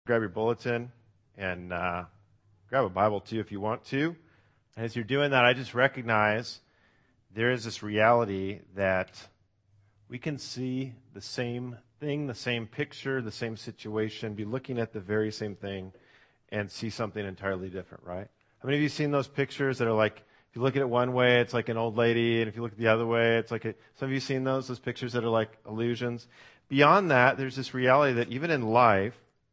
grab your bulletin and grab a Bible too if you want to. And as you're doing that, I just recognize there is this reality that we can see the same thing, the same picture, the same situation, be looking at the very same thing and see something entirely different, right? How many of you seen those pictures that are like, if you look at it one way, it's like an old lady, and if you look at the other way, it's like some of you seen those pictures that are like illusions? Beyond that, there's this reality that even in life,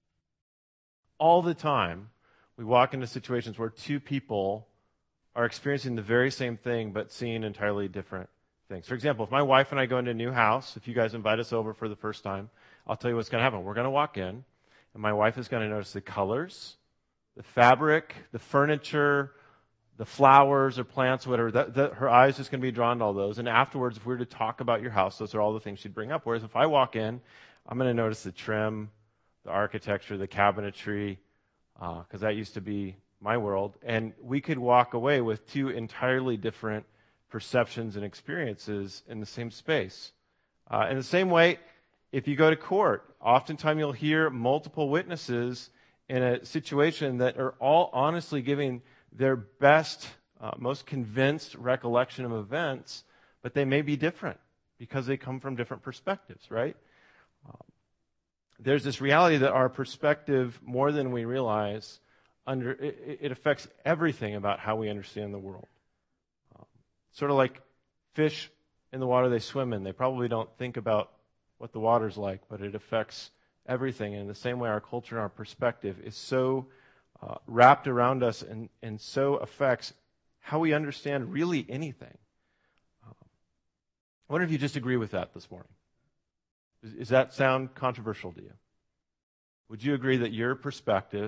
all the time, we walk into situations where two people are experiencing the very same thing but seeing entirely different things. For example, if my wife and I go into a new house, if you guys invite us over for the first time, I'll tell you what's going to happen. We're going to walk in, and my wife is going to notice the colors, the fabric, the furniture, the flowers or plants, whatever. Her eyes just going to be drawn to all those. And afterwards, if we were to talk about your house, those are all the things she'd bring up. Whereas if I walk in, I'm going to notice the trim, the architecture, the cabinetry, because that used to be my world. And we could walk away with two entirely different perceptions and experiences in the same space. In the same way, if you go to court, oftentimes you'll hear multiple witnesses in a situation that are all honestly giving their best, most convinced recollection of events, but they may be different because they come from different perspectives, right? There's this reality that our perspective, more than we realize, it affects everything about how we understand the world. Sort of like fish in the water they swim in. They probably don't think about what the water's like, but it affects everything. And in the same way, our culture and our perspective is so wrapped around us and so affects how we understand really anything. I wonder if you just agree with that this morning. Does that sound controversial to you? Would you agree that your perspective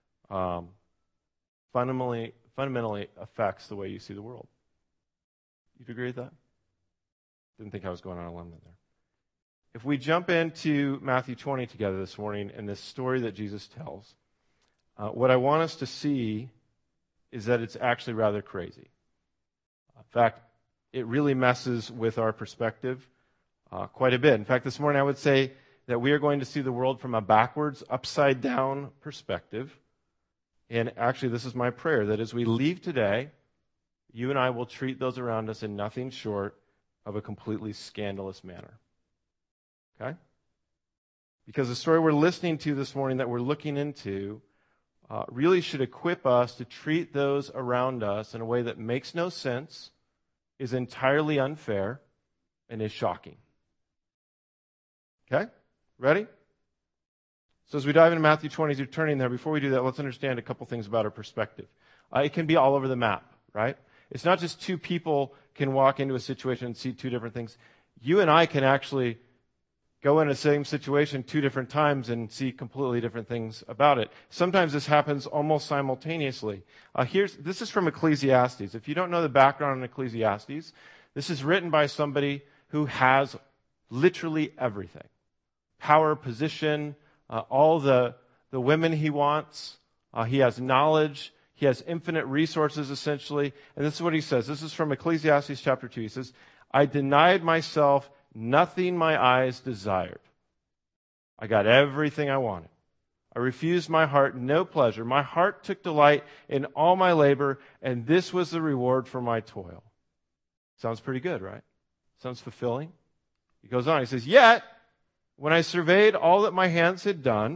fundamentally affects the way you see the world? You'd agree with that? Didn't think I was going on a limb there. If we jump into Matthew 20 together this morning and this story that Jesus tells, what I want us to see is that it's actually rather crazy. In fact, it really messes with our perspective quite a bit. In fact, this morning I would say that we are going to see the world from a backwards, upside-down perspective. And actually, this is my prayer, that as we leave today, you and I will treat those around us in nothing short of a completely scandalous manner. Okay? Because the story we're listening to this morning that we're looking into really should equip us to treat those around us in a way that makes no sense, is entirely unfair, and is shocking. Okay? Ready? So as we dive into Matthew 20, as you're turning there, before we do that, let's understand a couple things about our perspective. It can be all over the map, right? It's not just two people can walk into a situation and see two different things. You and I can actually go in the same situation two different times and see completely different things about it. Sometimes this happens almost simultaneously. This is from Ecclesiastes. If you don't know the background on Ecclesiastes, this is written by somebody who has literally everything. Power, position, all the women he wants. He has knowledge. He has infinite resources, essentially. And this is what he says. This is from Ecclesiastes chapter 2. He says, I denied myself nothing my eyes desired. I got everything I wanted. I refused my heart no pleasure. My heart took delight in all my labor, and this was the reward for my toil. Sounds pretty good, right? Sounds fulfilling. He goes on. He says, yet, when I surveyed all that my hands had done,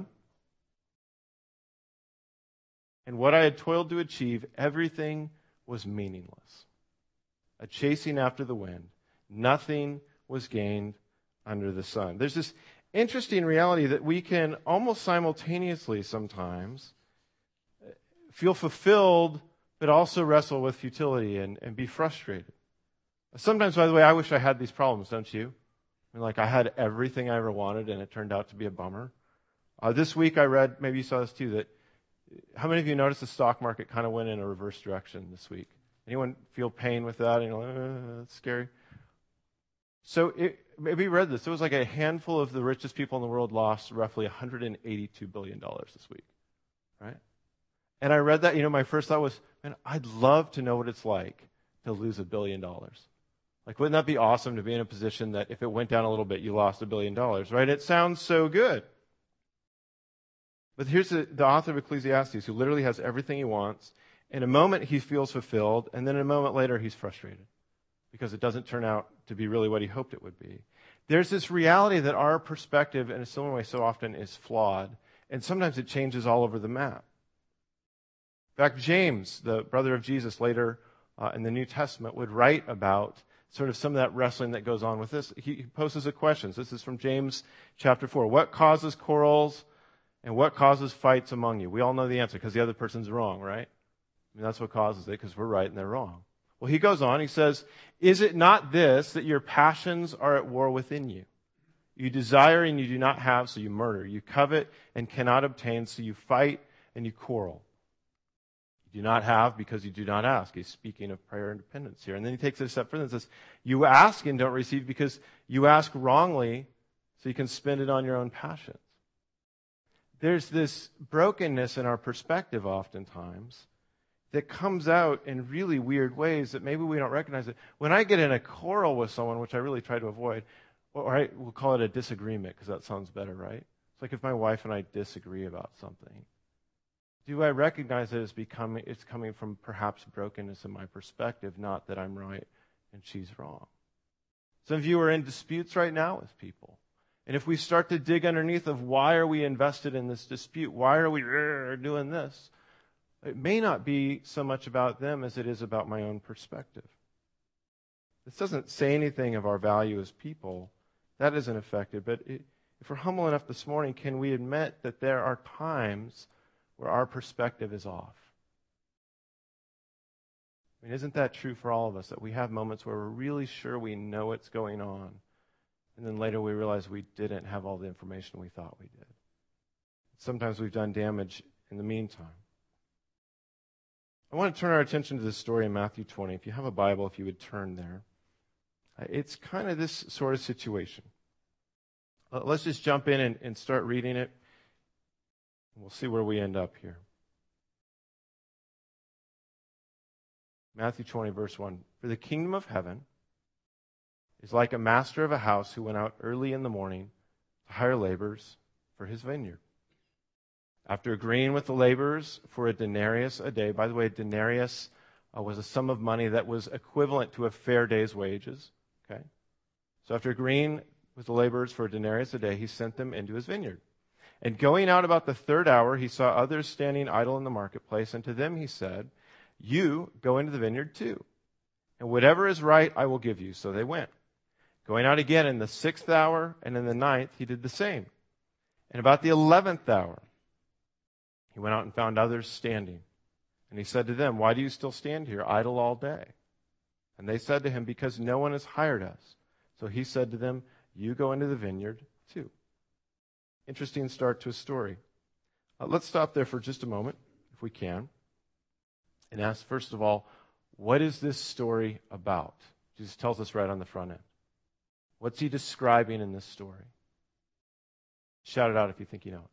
and what I had toiled to achieve, everything was meaningless. A chasing after the wind. Nothing was gained under the sun. There's this interesting reality that we can almost simultaneously sometimes feel fulfilled, but also wrestle with futility and be frustrated. Sometimes, by the way, I wish I had these problems, don't you? I mean, like I had everything I ever wanted and it turned out to be a bummer. This week I read, maybe you saw this too, that how many of you noticed the stock market kind of went in a reverse direction this week? Anyone feel pain with that? You know, that's scary. So maybe you read this. It was like a handful of the richest people in the world lost roughly $182 billion this week, right? And I read that, my first thought was, man, I'd love to know what it's like to lose $1 billion. Like, wouldn't that be awesome to be in a position that if it went down a little bit, you lost $1 billion, right? It sounds so good. But here's the author of Ecclesiastes, who literally has everything he wants. In a moment, he feels fulfilled, and then a moment later, he's frustrated because it doesn't turn out to be really what he hoped it would be. There's this reality that our perspective, in a similar way, so often is flawed, and sometimes it changes all over the map. In fact, James, the brother of Jesus, later in the New Testament, would write about sort of some of that wrestling that goes on with this. He poses a question. This is from James chapter 4. What causes quarrels and what causes fights among you? We all know the answer because the other person's wrong, right? I mean, that's what causes it, because we're right and they're wrong. Well, he goes on. He says, is it not this, that your passions are at war within you? You desire and you do not have, so you murder. You covet and cannot obtain, so you fight and you quarrel. You do not have because you do not ask. He's speaking of prayer and dependence here. And then he takes it a step further and says, you ask and don't receive because you ask wrongly, so you can spend it on your own passions. There's this brokenness in our perspective oftentimes that comes out in really weird ways that maybe we don't recognize it. When I get in a quarrel with someone, which I really try to avoid, or we'll call it a disagreement because that sounds better, right? It's like if my wife and I disagree about something. Do I recognize that it's coming from perhaps brokenness in my perspective, not that I'm right and she's wrong? Some of you are in disputes right now with people. And if we start to dig underneath of why are we invested in this dispute, why are we doing this, it may not be so much about them as it is about my own perspective. This doesn't say anything of our value as people. That isn't affected. But if we're humble enough this morning, can we admit that there are times where our perspective is off? I mean, isn't that true for all of us, that we have moments where we're really sure we know what's going on, and then later we realize we didn't have all the information we thought we did? Sometimes we've done damage in the meantime. I want to turn our attention to this story in Matthew 20. If you have a Bible, if you would turn there. It's kind of this sort of situation. Let's just jump in and start reading it. We'll see where we end up here. Matthew 20, verse 1. For the kingdom of heaven is like a master of a house who went out early in the morning to hire laborers for his vineyard. After agreeing with the laborers for a denarius a day, by the way, a denarius was a sum of money that was equivalent to a fair day's wages. Okay, so after agreeing with the laborers for a denarius a day, he sent them into his vineyard. And going out about the third hour, he saw others standing idle in the marketplace, and to them he said, you go into the vineyard too, and whatever is right I will give you. So they went. Going out again in the 6th hour and in the 9th, he did the same. And about the 11th hour, he went out and found others standing. And he said to them, why do you still stand here idle all day? And they said to him, because no one has hired us. So he said to them, you go into the vineyard too. Interesting start to a story. Let's stop there for just a moment, if we can, and ask, first of all, what is this story about? Jesus tells us right on the front end. What's he describing in this story? Shout it out if you think you know it.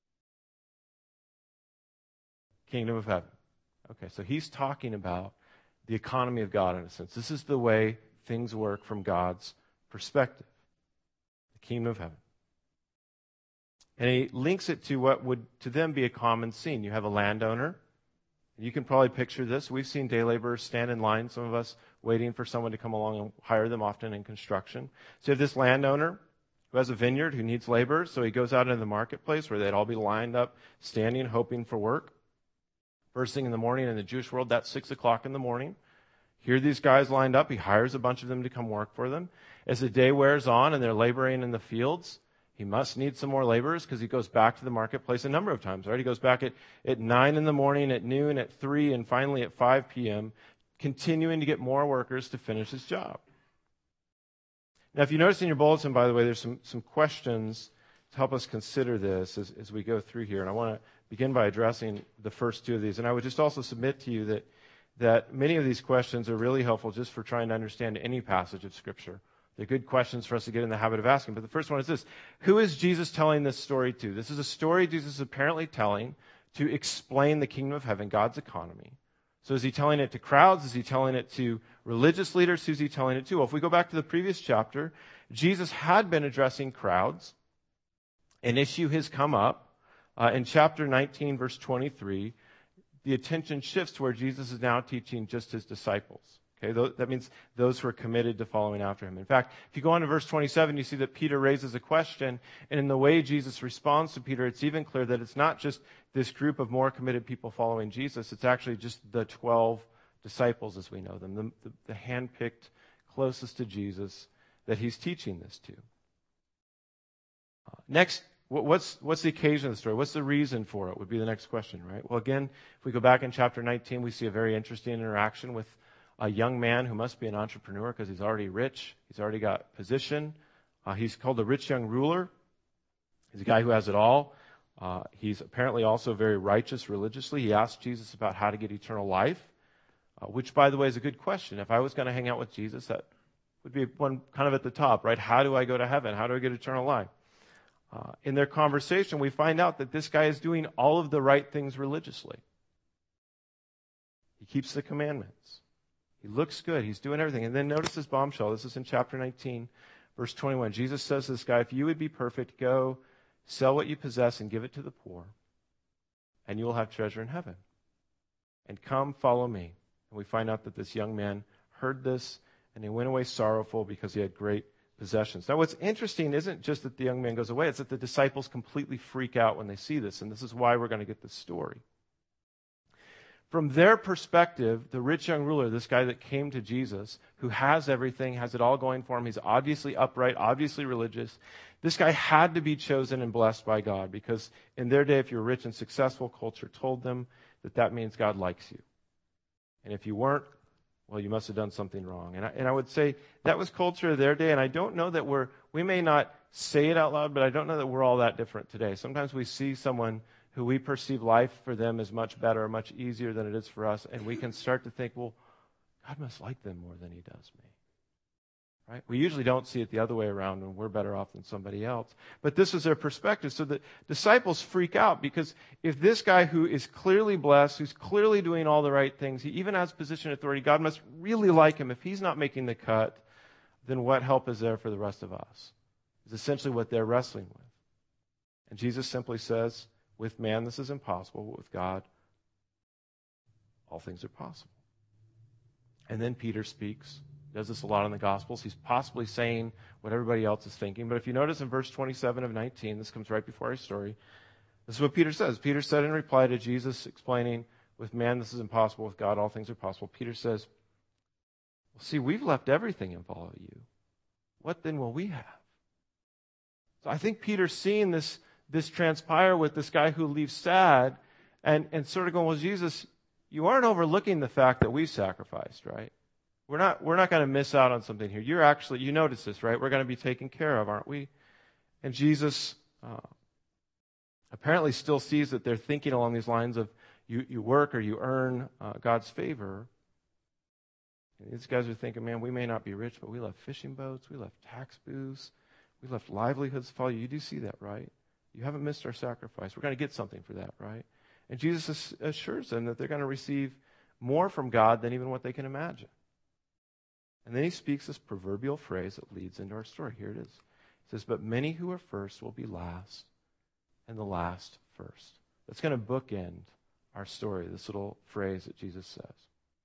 Kingdom of heaven. Okay, so he's talking about the economy of God in a sense. This is the way things work from God's perspective. The kingdom of heaven. And he links it to what would to them be a common scene. You have a landowner. You can probably picture this. We've seen day laborers stand in line, some of us waiting for someone to come along and hire them, often in construction. So you have this landowner who has a vineyard, who needs laborers. So he goes out into the marketplace where they'd all be lined up, standing, hoping for work. First thing in the morning in the Jewish world, that's 6 o'clock in the morning. Here are these guys lined up. He hires a bunch of them to come work for them. As the day wears on and they're laboring in the fields, he must need some more laborers because he goes back to the marketplace a number of times, right? He goes back at 9 in the morning, at noon, at 3, and finally at 5 p.m., continuing to get more workers to finish his job. Now, if you notice in your bulletin, by the way, there's some questions to help us consider this as we go through here. And I want to begin by addressing the first two of these. And I would just also submit to you that many of these questions are really helpful just for trying to understand any passage of Scripture. They're good questions for us to get in the habit of asking. But the first one is this. Who is Jesus telling this story to? This is a story Jesus is apparently telling to explain the kingdom of heaven, God's economy. So is he telling it to crowds? Is he telling it to religious leaders? Who's he telling it to? Well, if we go back to the previous chapter, Jesus had been addressing crowds. An issue has come up In chapter 19, verse 23, the attention shifts to where Jesus is now teaching just his disciples. Okay, that means those who are committed to following after him. In fact, if you go on to verse 27, you see that Peter raises a question, and in the way Jesus responds to Peter, it's even clear that it's not just this group of more committed people following Jesus, it's actually just the 12 disciples as we know them, the handpicked closest to Jesus that he's teaching this to. Next, what's the occasion of the story? What's the reason for it would be the next question, right? Well, again, if we go back in chapter 19, we see a very interesting interaction with a young man who must be an entrepreneur because he's already rich. He's already got position. He's called the rich young ruler. He's a guy who has it all. He's apparently also very righteous religiously. He asked Jesus about how to get eternal life, which, by the way, is a good question. If I was going to hang out with Jesus, that would be one kind of at the top, right? How do I go to heaven? How do I get eternal life? In their conversation, we find out that this guy is doing all of the right things religiously. He keeps the commandments. He looks good. He's doing everything. And then notice this bombshell. This is in chapter 19, verse 21. Jesus says to this guy, if you would be perfect, go sell what you possess and give it to the poor, and you will have treasure in heaven. And come, follow me. And we find out that this young man heard this, and he went away sorrowful because he had great possessions. Now, what's interesting isn't just that the young man goes away. It's that the disciples completely freak out when they see this, and this is why we're going to get this story. From their perspective, the rich young ruler, this guy that came to Jesus, who has everything, has it all going for him, he's obviously upright, obviously religious, this guy had to be chosen and blessed by God because in their day, if you're rich and successful, culture told them that means God likes you. And if you weren't, well, you must have done something wrong. And I would say that was culture of their day, and I don't know that we may not say it out loud, but I don't know that we're all that different today. Sometimes we see someone who we perceive life for them is much better, much easier than it is for us, and we can start to think, well, God must like them more than he does me. Right? We usually don't see it the other way around when we're better off than somebody else. But this is their perspective. So the disciples freak out because if this guy who is clearly blessed, who's clearly doing all the right things, he even has position and authority, God must really like him. If he's not making the cut, then what help is there for the rest of us? Is essentially what they're wrestling with. And Jesus simply says, with man this is impossible, but with God all things are possible. And then Peter speaks. He does this a lot in the Gospels. He's possibly saying what everybody else is thinking. But if you notice in verse 27 of 19, this comes right before our story, this is what Peter says. Peter said in reply to Jesus explaining, with man this is impossible, with God all things are possible. Peter says, well, see, we've left everything and followed you. What then will we have? So I think Peter's seeing this transpire with this guy who leaves sad and sort of going, well, Jesus, you aren't overlooking the fact that we sacrificed, right? We're not going to miss out on something here. You're actually, you notice this, right? We're going to be taken care of, aren't we? And Jesus apparently still sees that they're thinking along these lines of you work or you earn God's favor. And these guys are thinking, man, we may not be rich, but we left fishing boats, we left tax booths, we left livelihoods to follow you. You do see that, right? You haven't missed our sacrifice. We're going to get something for that, right? And Jesus assures them that they're going to receive more from God than even what they can imagine. And then he speaks this proverbial phrase that leads into our story. Here it is. He says, but many who are first will be last, and the last first. That's going to bookend our story, this little phrase that Jesus says.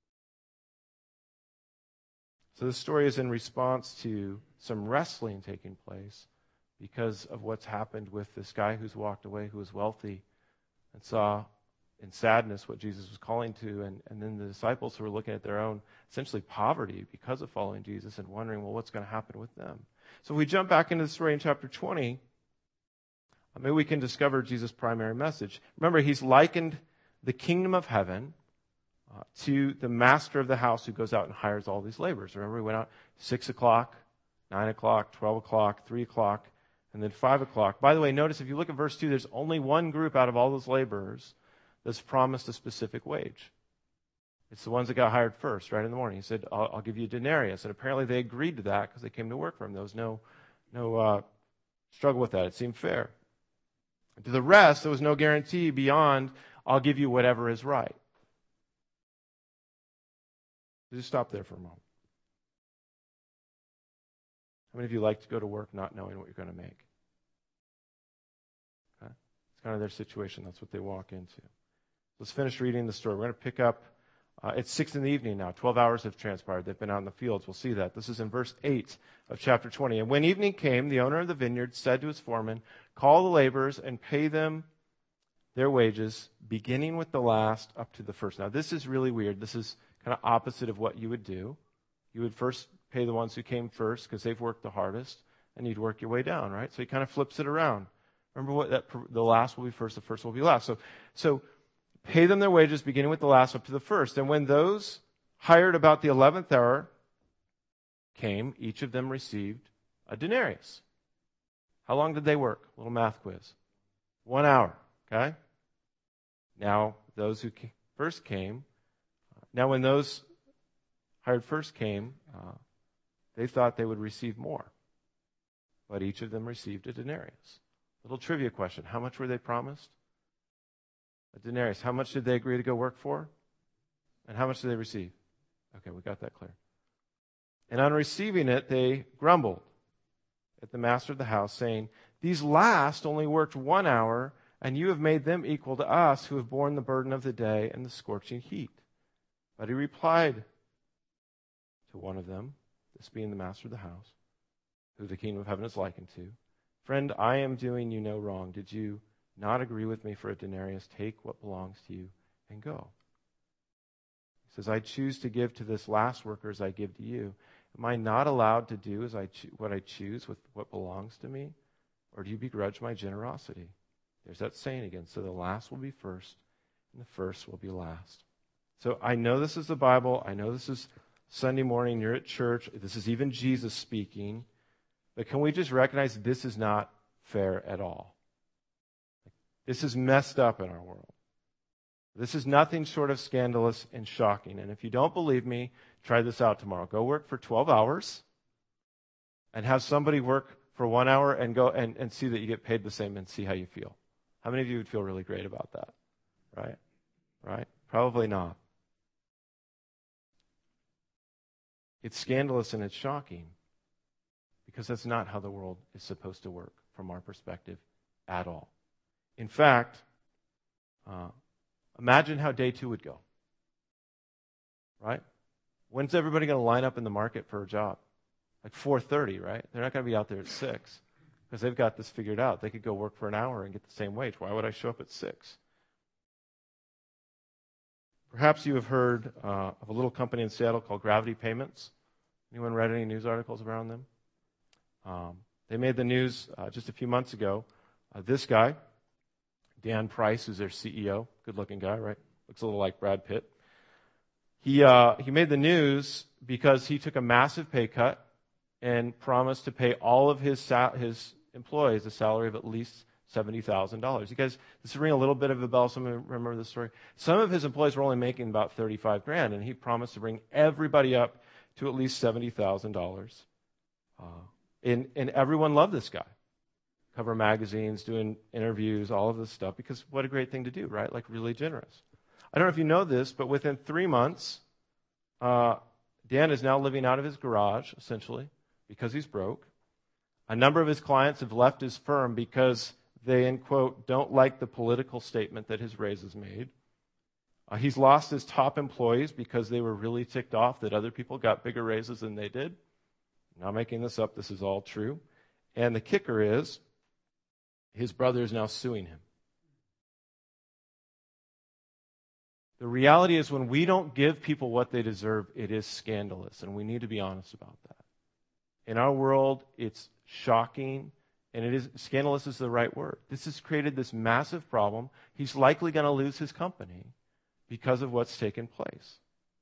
So this story is in response to some wrestling taking place because of what's happened with this guy who's walked away, who was wealthy, and saw in sadness what Jesus was calling to, and then the disciples who were looking at their own, essentially poverty because of following Jesus and wondering, well, what's going to happen with them? So if we jump back into the story in chapter 20, maybe we can discover Jesus' primary message. Remember, he's likened the kingdom of heaven to the master of the house who goes out and hires all these laborers. Remember, he went out 6 o'clock, 9 o'clock, 12 o'clock, 3 o'clock, and then 5 o'clock. By the way, notice if you look at verse 2, there's only one group out of all those laborers that's promised a specific wage. It's the ones that got hired first, right in the morning. He said, I'll give you a denarius. And apparently they agreed to that because they came to work for him. There was no struggle with that. It seemed fair. And to the rest, there was no guarantee beyond, I'll give you whatever is right. Just stop there for a moment. How many of you like to go to work not knowing what you're going to make? Okay? It's kind of their situation. That's what they walk into. Let's finish reading the story. We're going to pick up. It's 6 p.m. now. 12 hours have transpired. They've been out in the fields. We'll see that. This is in verse 8 of chapter 20. And when evening came, the owner of the vineyard said to his foreman, "Call the laborers and pay them their wages, beginning with the last up to the first." Now, this is really weird. This is kind of opposite of what you would do. You would first pay the ones who came first because they've worked the hardest, and you'd work your way down, right? So he kind of flips it around. Remember what the last will be first, the first will be last. So pay them their wages, beginning with the last up to the first. And when those hired about the 11th hour came, each of them received a denarius. How long did they work? A little math quiz. 1 hour, okay? Now, those who first came, when those hired first came, they thought they would receive more. But each of them received a denarius. Little trivia question. How much were they promised? A denarius. How much did they agree to go work for? And how much did they receive? Okay, we got that clear. And on receiving it, they grumbled at the master of the house, saying, "These last only worked 1 hour, and you have made them equal to us who have borne the burden of the day and the scorching heat." But he replied to one of them, this being the master of the house, who the kingdom of heaven is likened to, "Friend, I am doing you no wrong. Did you not agree with me for a denarius? Take what belongs to you and go." He says, "I choose to give to this last worker as I give to you. Am I not allowed to do what I choose with what belongs to me? Or do you begrudge my generosity?" There's that saying again. So the last will be first, and the first will be last. So I know this is the Bible. I know this is Sunday morning. You're at church. This is even Jesus speaking. But can we just recognize that this is not fair at all? This is messed up in our world. This is nothing short of scandalous and shocking. And if you don't believe me, try this out tomorrow. Go work for 12 hours and have somebody work for 1 hour and go and see that you get paid the same and see how you feel. How many of you would feel really great about that? Right? Probably not. It's scandalous and it's shocking because that's not how the world is supposed to work from our perspective at all. In fact, imagine how day 2 would go. Right? When's everybody going to line up in the market for a job? Like 4:30, right? They're not going to be out there at 6 because they've got this figured out. They could go work for an hour and get the same wage. Why would I show up at 6? Perhaps you have heard of a little company in Seattle called Gravity Payments. Anyone read any news articles around them? They made the news just a few months ago. This guy, Dan Price, who's their CEO, good-looking guy, right? Looks a little like Brad Pitt. He made the news because he took a massive pay cut and promised to pay all of his employees a salary of at least $70,000. You guys, this ring a little bit of a bell. Some of you remember this story. Some of his employees were only making about $35,000, and he promised to bring everybody up to at least $70,000. And everyone loved this guy. Cover magazines, doing interviews, all of this stuff, because what a great thing to do, right? Like really generous. I don't know if you know this, but within 3 months, Dan is now living out of his garage, essentially, because he's broke. A number of his clients have left his firm because they, in quote, don't like the political statement that his raise has made. He's lost his top employees because they were really ticked off that other people got bigger raises than they did. I'm not making this up. This is all true. And the kicker is, his brother is now suing him. The reality is when we don't give people what they deserve, it is scandalous, and we need to be honest about that. In our world, it's shocking, and it is scandalous is the right word. This has created this massive problem. He's likely going to lose his company because of what's taken place.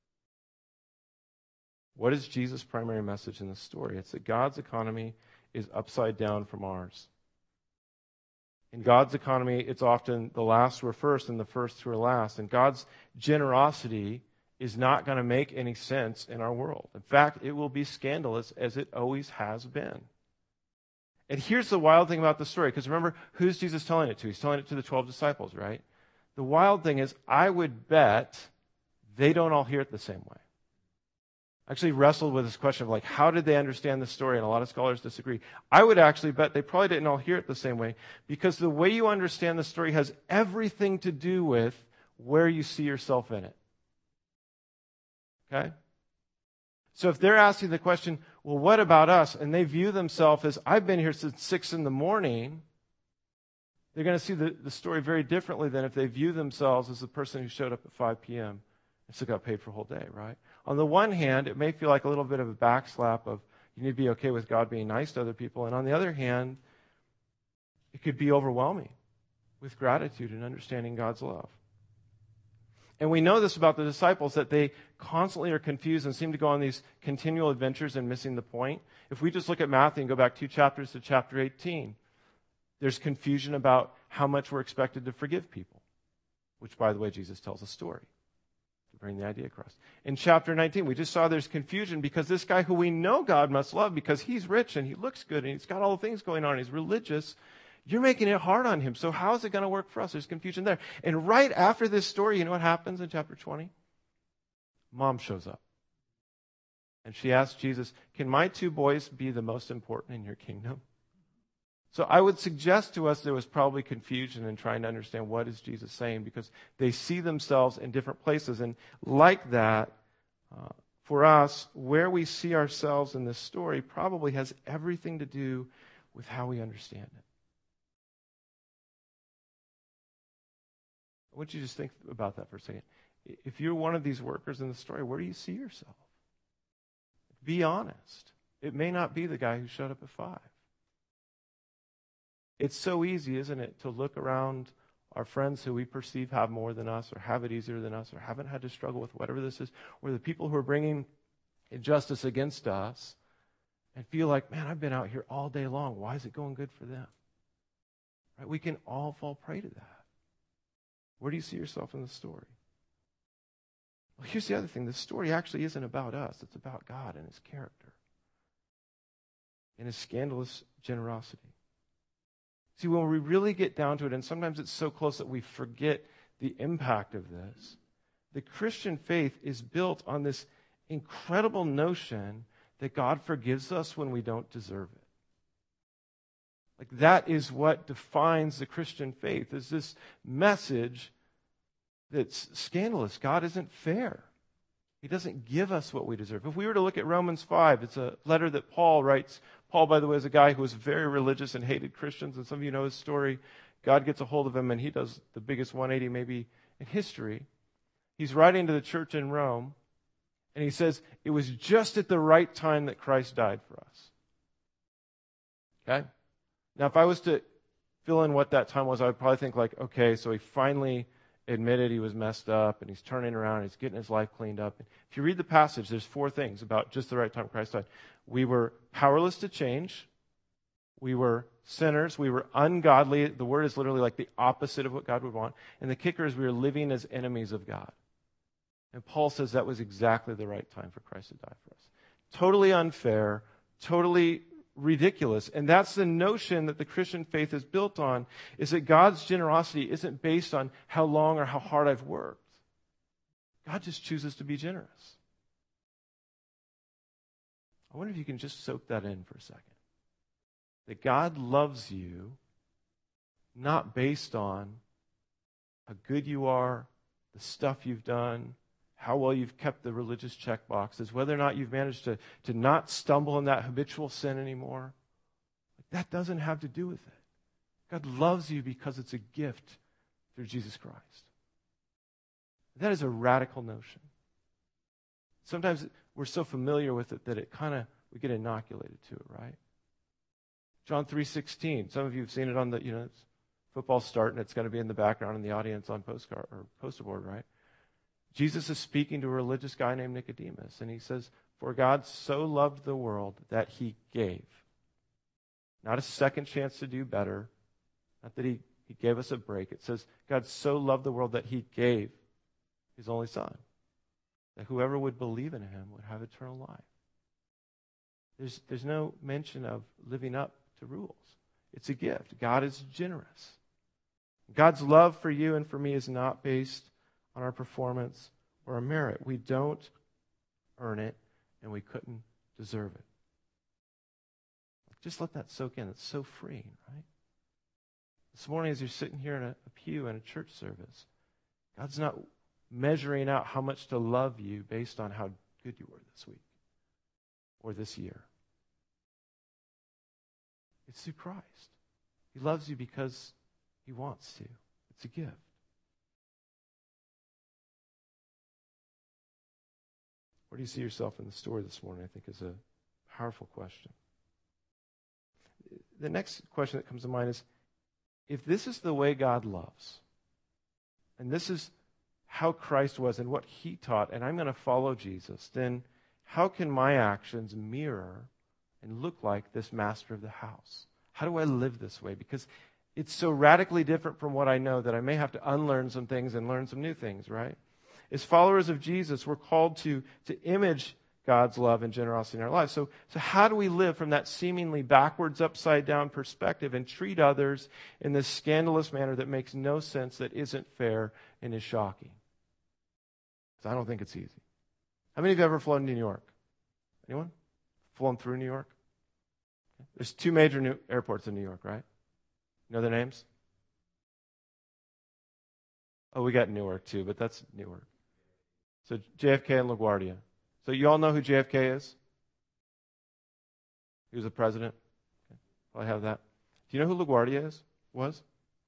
What is Jesus' primary message in this story? It's that God's economy is upside down from ours. In God's economy, it's often the last who are first and the first who are last. And God's generosity is not going to make any sense in our world. In fact, it will be scandalous as it always has been. And here's the wild thing about the story, because remember, who's Jesus telling it to? He's telling it to the 12 disciples, right? The wild thing is, I would bet they don't all hear it the same way. I actually wrestled with this question of like, how did they understand the story? And a lot of scholars disagree. I would actually bet they probably didn't all hear it the same way, because the way you understand the story has everything to do with where you see yourself in it. Okay? So if they're asking the question, well, what about us? And they view themselves as, I've been here since 6 a.m, they're going to see the story very differently than if they view themselves as the person who showed up at 5 p.m. and still got paid for a whole day, right? On the one hand, it may feel like a little bit of a backslap of you need to be okay with God being nice to other people. And on the other hand, it could be overwhelming with gratitude and understanding God's love. And we know this about the disciples, that they constantly are confused and seem to go on these continual adventures and missing the point. If we just look at Matthew and go back 2 chapters to chapter 18, there's confusion about how much we're expected to forgive people, which, by the way, Jesus tells a story to bring the idea across. In chapter 19, we just saw there's confusion because this guy who we know God must love because he's rich and he looks good and he's got all the things going on, he's religious, you're making it hard on him. So how is it going to work for us? There's confusion there. And right after this story, you know what happens in chapter 20? Mom shows up. And she asks Jesus, can my 2 boys be the most important in your kingdom? So I would suggest to us there was probably confusion in trying to understand what is Jesus saying, because they see themselves in different places. And like that, for us, where we see ourselves in this story probably has everything to do with how we understand it. I want you to just think about that for a second. If you're one of these workers in the story, where do you see yourself? Be honest. It may not be the guy who showed up at 5. It's so easy, isn't it, to look around our friends who we perceive have more than us or have it easier than us or haven't had to struggle with whatever this is, or the people who are bringing injustice against us and feel like, man, I've been out here all day long. Why is it going good for them? Right? We can all fall prey to that. Where do you see yourself in the story? Well, here's the other thing. The story actually isn't about us. It's about God and His character and His scandalous generosity. See, when we really get down to it, and sometimes it's so close that we forget the impact of this, the Christian faith is built on this incredible notion that God forgives us when we don't deserve it. Like, that is what defines the Christian faith, is this message that's scandalous. God isn't fair. He doesn't give us what we deserve. If we were to look at Romans 5, it's a letter that Paul writes. Paul, by the way, is a guy who was very religious and hated Christians, and some of you know his story. God gets a hold of him, and he does the biggest 180 maybe in history. He's writing to the church in Rome, and he says, it was just at the right time that Christ died for us. Okay? Now, if I was to fill in what that time was, I would probably think like, okay, so he finally admitted he was messed up, and he's turning around, and he's getting his life cleaned up. And if you read the passage, there's 4 things about just the right time Christ died. We were powerless to change. We were sinners. We were ungodly. The word is literally like the opposite of what God would want. And the kicker is we were living as enemies of God. And Paul says that was exactly the right time for Christ to die for us. Totally unfair, totally ridiculous. And that's the notion that the Christian faith is built on, is that God's generosity isn't based on how long or how hard I've worked. God just chooses to be generous. I wonder if you can just soak that in for a second. That God loves you not based on how good you are, the stuff you've done, how well you've kept the religious check boxes, whether or not you've managed to not stumble in that habitual sin anymore. That doesn't have to do with it. God loves you because it's a gift through Jesus Christ. That is a radical notion. Sometimes we're so familiar with it that we get inoculated to it, right? John 3:16. Some of you have seen it on the, it's football starting. It's going to be in the background in the audience on postcard or poster board, right? Jesus is speaking to a religious guy named Nicodemus, and he says, for God so loved the world that he gave. Not a second chance to do better. Not that he gave us a break. It says, God so loved the world that he gave his only son, that whoever would believe in him would have eternal life. There's no mention of living up to rules. It's a gift. God is generous. God's love for you and for me is not based on our performance or our merit. We don't earn it, and we couldn't deserve it. Just let that soak in. It's so freeing, right? This morning as you're sitting here in a pew in a church service, God's not measuring out how much to love you based on how good you were this week or this year. It's through Christ. He loves you because he wants to. It's a gift. Where do you see yourself in the story this morning? I think is a powerful question. The next question that comes to mind is, if this is the way God loves, and this is how Christ was and what he taught, and I'm going to follow Jesus, then how can my actions mirror and look like this master of the house? How do I live this way? Because it's so radically different from what I know that I may have to unlearn some things and learn some new things, right? As followers of Jesus, we're called to image God's love and generosity in our lives. So how do we live from that seemingly backwards, upside-down perspective and treat others in this scandalous manner that makes no sense, that isn't fair, and is shocking? Because I don't think it's easy. How many of you have ever flown to New York? Anyone? Flown through New York? There's 2 major new airports in New York, right? You know their names? Oh, we got Newark too, but that's Newark. So JFK and LaGuardia. So you all know who JFK is? He was a president. Okay. Well, I have that. Do you know who LaGuardia was?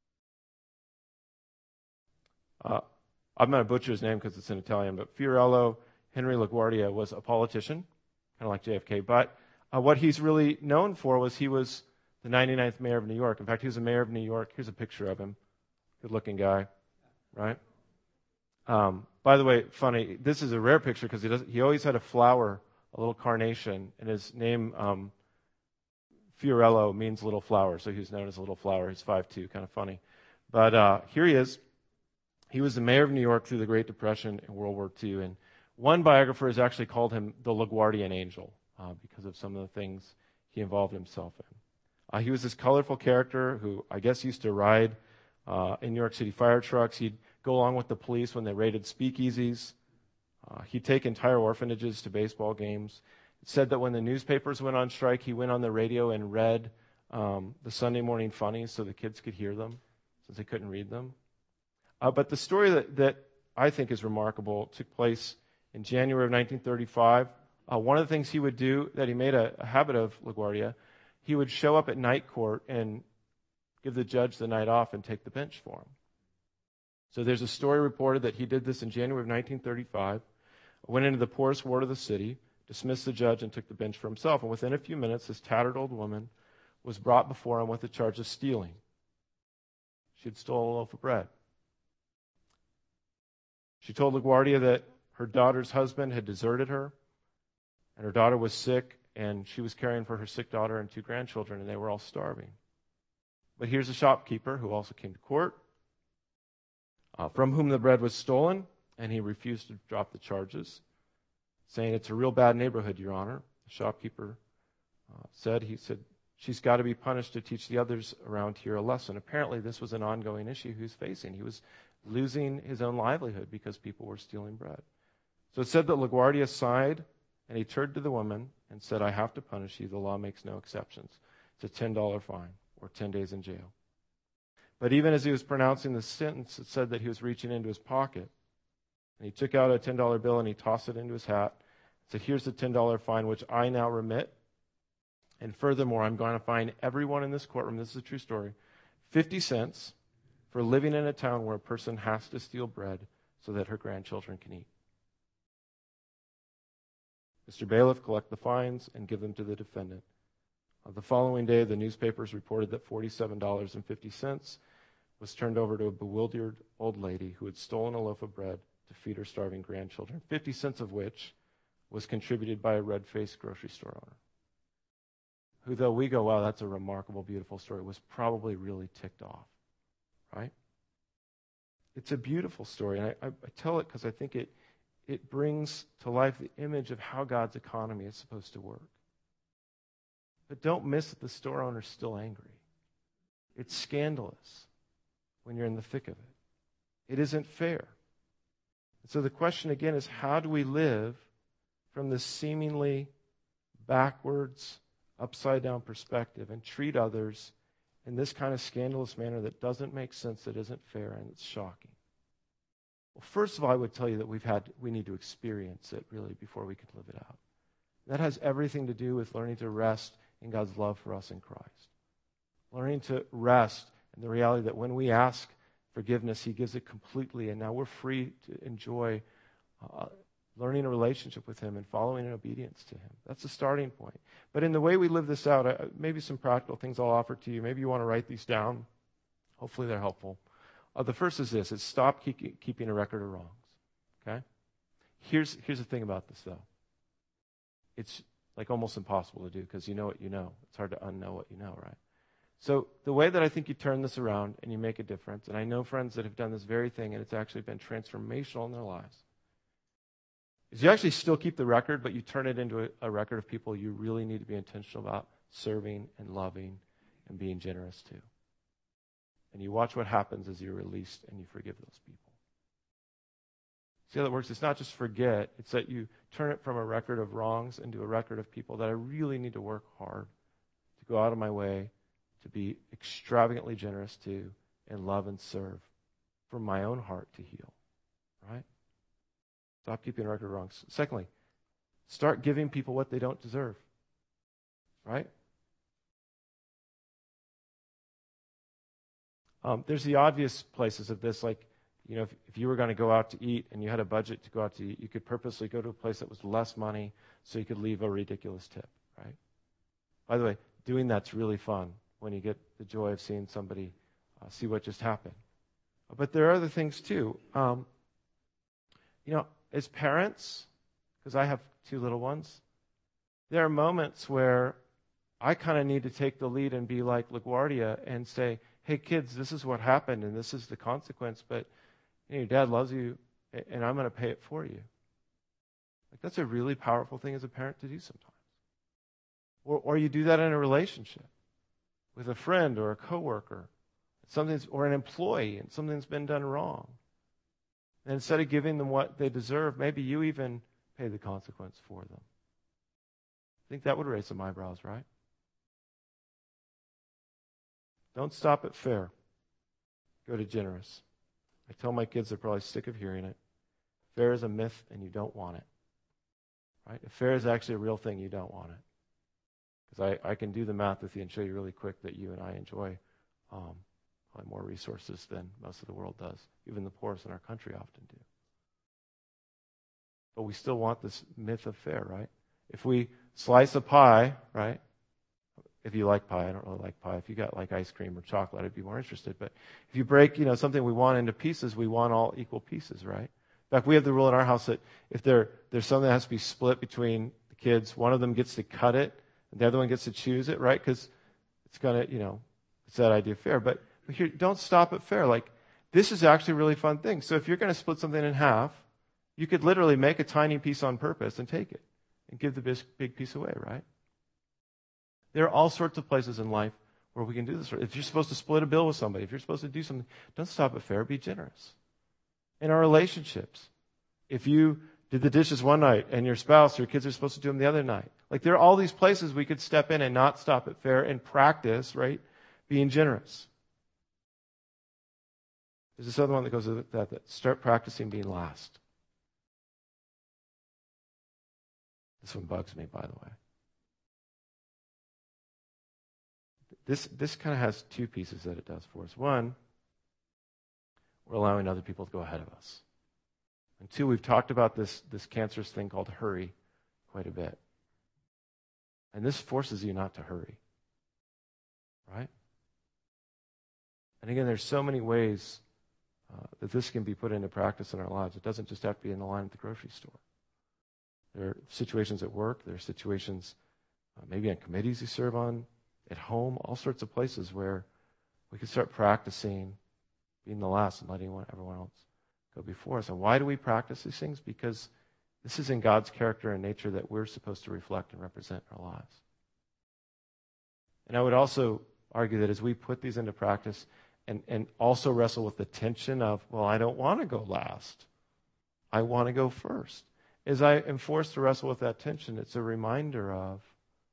I'm going to butcher his name because it's in Italian, but Fiorello Henry LaGuardia was a politician, kind of like JFK. But what he's really known for was he was the 99th mayor of New York. In fact, he was the mayor of New York. Here's a picture of him. Good-looking guy, right? By the way, funny, this is a rare picture because he always had a flower, a little carnation, and his name, Fiorello, means little flower, so he's known as Little Flower. He's 5'2", kind of funny. But here he is. He was the mayor of New York through the Great Depression and World War II, and one biographer has actually called him the LaGuardian angel because of some of the things he involved himself in. He was this colorful character who I guess used to ride in New York City fire trucks. He'd go along with the police when they raided speakeasies. He'd take entire orphanages to baseball games. It said that when the newspapers went on strike, he went on the radio and read the Sunday morning funnies so the kids could hear them, since they couldn't read them. But the story that I think is remarkable took place in January of 1935. One of the things he would do, that he made a habit of, LaGuardia, he would show up at night court and give the judge the night off and take the bench for him. So there's a story reported that he did this in January of 1935, went into the poorest ward of the city, dismissed the judge, and took the bench for himself. And within a few minutes, this tattered old woman was brought before him with a charge of stealing. She had stolen a loaf of bread. She told LaGuardia that her daughter's husband had deserted her, and her daughter was sick, and she was caring for her sick daughter and 2 grandchildren, and they were all starving. But here's a shopkeeper who also came to court, from whom the bread was stolen, and he refused to drop the charges, saying, "It's a real bad neighborhood, Your Honor." The shopkeeper said, "She's got to be punished to teach the others around here a lesson." Apparently, this was an ongoing issue he was facing. He was losing his own livelihood because people were stealing bread. So it said that LaGuardia sighed, and he turned to the woman and said, "I have to punish you. The law makes no exceptions. It's a $10 fine or 10 days in jail." But even as he was pronouncing the sentence, it said that he was reaching into his pocket, and he took out a $10 bill and he tossed it into his hat. He said, "Here's the $10 fine, which I now remit. And furthermore, I'm going to fine everyone in this courtroom," this is a true story, 50 cents for living in a town where a person has to steal bread so that her grandchildren can eat. Mr. Bailiff, collect the fines and give them to the defendant. The following day, the newspapers reported that $47.50 was turned over to a bewildered old lady who had stolen a loaf of bread to feed her starving grandchildren, 50 cents of which was contributed by a red-faced grocery store owner, who, though we go, "Wow, that's a remarkable, beautiful story," was probably really ticked off, right? It's a beautiful story, and I tell it because I think it brings to life the image of how God's economy is supposed to work. But don't miss that the store owner's still angry. It's scandalous when you're in the thick of it. It isn't fair. And so the question again is, how do we live from this seemingly backwards, upside-down perspective and treat others in this kind of scandalous manner that doesn't make sense, that isn't fair, and it's shocking? Well, first of all, I would tell you that we need to experience it, really, before we can live it out. That has everything to do with learning to rest in God's love for us in Christ. Learning to rest in the reality that when we ask forgiveness, He gives it completely, and now we're free to enjoy learning a relationship with Him and following in obedience to Him. That's the starting point. But in the way we live this out, maybe some practical things I'll offer to you. Maybe you want to write these down. Hopefully they're helpful. The first is this. It's stop keeping a record of wrongs. Okay? Here's the thing about this, though. It's like almost impossible to do because you know what you know. It's hard to unknow what you know, right? So the way that I think you turn this around and you make a difference, and I know friends that have done this very thing and it's actually been transformational in their lives, is you actually still keep the record, but you turn it into a record of people you really need to be intentional about serving and loving and being generous to. And you watch what happens as you're released and you forgive those people. See how that works? It's not just forget. It's that you turn it from a record of wrongs into a record of people that I really need to work hard to go out of my way to be extravagantly generous to and love and serve from my own heart to heal. Right? Stop keeping a record of wrongs. Secondly, start giving people what they don't deserve. Right? There's the obvious places of this, like, you know, if you were going to go out to eat and you had a budget to go out to eat, you could purposely go to a place that was less money so you could leave a ridiculous tip, right? By the way, doing that's really fun when you get the joy of seeing somebody see what just happened. But there are other things too. You know, as parents, because I have 2 little ones, there are moments where I kind of need to take the lead and be like LaGuardia and say, hey, kids, this is what happened, and this is the consequence, but you know, your dad loves you, and I'm going to pay it for you. Like, that's a really powerful thing as a parent to do sometimes. Or you do that in a relationship with a friend or a coworker, or an employee, and something's been done wrong. And instead of giving them what they deserve, maybe you even pay the consequence for them. I think that would raise some eyebrows, right? Don't stop at fair. Go to generous. I tell my kids, they're probably sick of hearing it. Fair is a myth and you don't want it. Right? If fair is actually a real thing, you don't want it. Because I can do the math with you and show you really quick that you and I enjoy probably more resources than most of the world does. Even the poorest in our country often do. But we still want this myth of fair, right? If we slice a pie, right? If you like pie, I don't really like pie. If you got like ice cream or chocolate, I'd be more interested. But if you break, you know, something we want into pieces, we want all equal pieces, right? In fact, we have the rule in our house that if there's something that has to be split between the kids, one of them gets to cut it, and the other one gets to choose it, right? Because it's gonna, you know, it's that idea of fair. But here, don't stop at fair. Like, this is actually a really fun thing. So if you're going to split something in half, you could literally make a tiny piece on purpose and take it and give the big piece away, right? There are all sorts of places in life where we can do this. If you're supposed to split a bill with somebody, if you're supposed to do something, don't stop at fair, be generous. In our relationships, if you did the dishes one night and your spouse or your kids are supposed to do them the other night, like there are all these places we could step in and not stop at fair and practice, right, being generous. There's this other one that goes with that start practicing being last. This one bugs me, by the way. This kind of has 2 pieces that it does for us. One, we're allowing other people to go ahead of us. And 2, we've talked about this cancerous thing called hurry quite a bit. And this forces you not to hurry. Right? And again, there's so many ways that this can be put into practice in our lives. It doesn't just have to be in the line at the grocery store. There are situations at work. There are situations maybe on committees you serve on, at home, all sorts of places where we can start practicing being the last and letting everyone else go before us. And why do we practice these things? Because this is in God's character and nature that we're supposed to reflect and represent in our lives. And I would also argue that as we put these into practice and also wrestle with the tension of, well, I don't want to go last. I want to go first. as I am forced to wrestle with that tension, it's a reminder of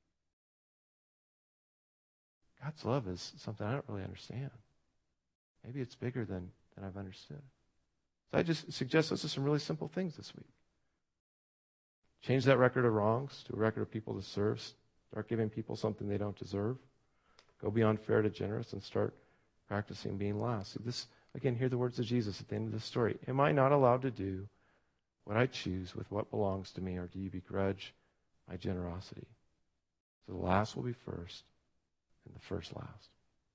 God's love is something I don't really understand. Maybe it's bigger than I've understood. So I just suggest those are some really simple things this week. Change that record of wrongs to a record of people to serve. Start giving people something they don't deserve. Go beyond fair to generous and start practicing being last. See, this, again, hear the words of Jesus at the end of the story. Am I not allowed to do what I choose with what belongs to me, or do you begrudge my generosity? So the last will be first, and the first last.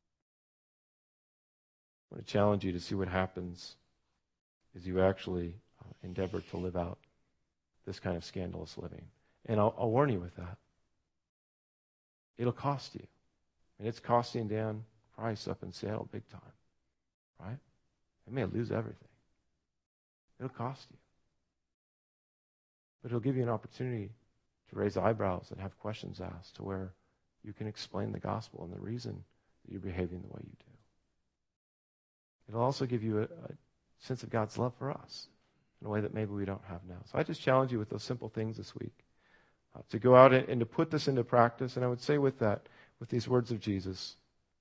I want to challenge you to see what happens as you actually endeavor to live out this kind of scandalous living. And I'll warn you with that. It'll cost you. And it's costing Dan Price up in Seattle big time. Right? They may lose everything. It'll cost you. But it'll give you an opportunity to raise eyebrows and have questions asked to where you can explain the gospel and the reason that you're behaving the way you do. It'll also give you a sense of God's love for us in a way that maybe we don't have now. So I just challenge you with those simple things this week to go out and to put this into practice. And I would say with that, with these words of Jesus,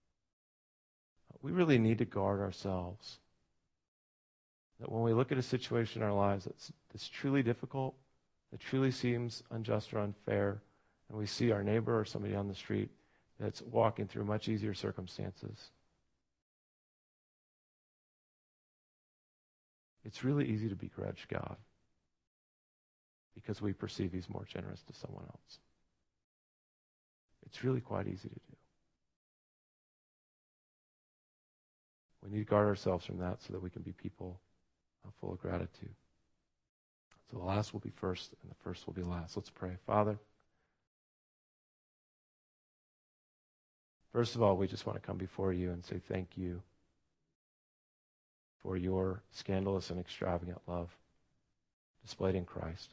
we really need to guard ourselves. That when we look at a situation in our lives that's truly difficult, that truly seems unjust or unfair, and we see our neighbor or somebody on the street that's walking through much easier circumstances, it's really easy to begrudge God because we perceive He's more generous to someone else. It's really quite easy to do. We need to guard ourselves from that so that we can be people full of gratitude. So the last will be first, and the first will be last. Let's pray. Father, first of all, we just want to come before you and say thank you for your scandalous and extravagant love displayed in Christ.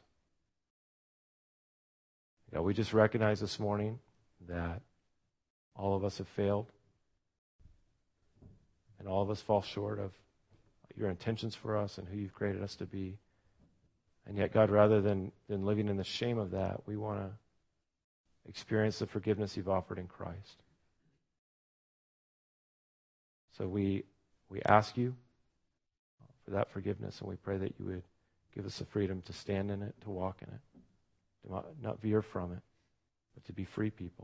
God, we just recognize this morning that all of us have failed, and all of us fall short of your intentions for us and who you've created us to be. And yet, God, rather than living in the shame of that, we want to experience the forgiveness you've offered in Christ. So we ask you for that forgiveness, and we pray that you would give us the freedom to stand in it, to walk in it, to not veer from it, but to be free people.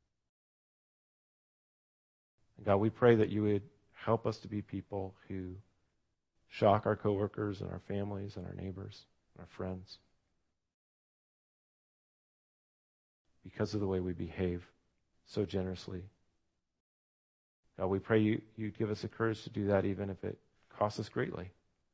And God, we pray that you would help us to be people who shock our coworkers and our families and our neighbors and our friends because of the way we behave so generously. God, we pray you'd give us the courage to do that even if it costs us greatly.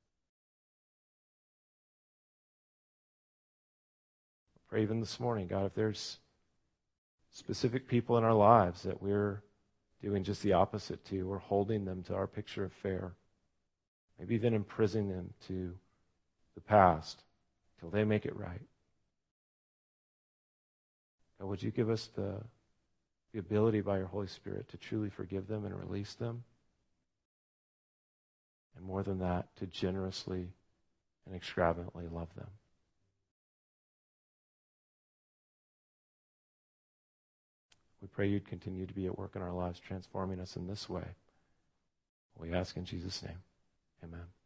Pray even this morning, God, if there's specific people in our lives that we're doing just the opposite to, we're holding them to our picture of fair, maybe even imprisoning them to the past till they make it right. God, would you give us the ability by your Holy Spirit to truly forgive them and release them? And more than that, to generously and extravagantly love them. We pray you'd continue to be at work in our lives, transforming us in this way. We ask in Jesus' name. Amen.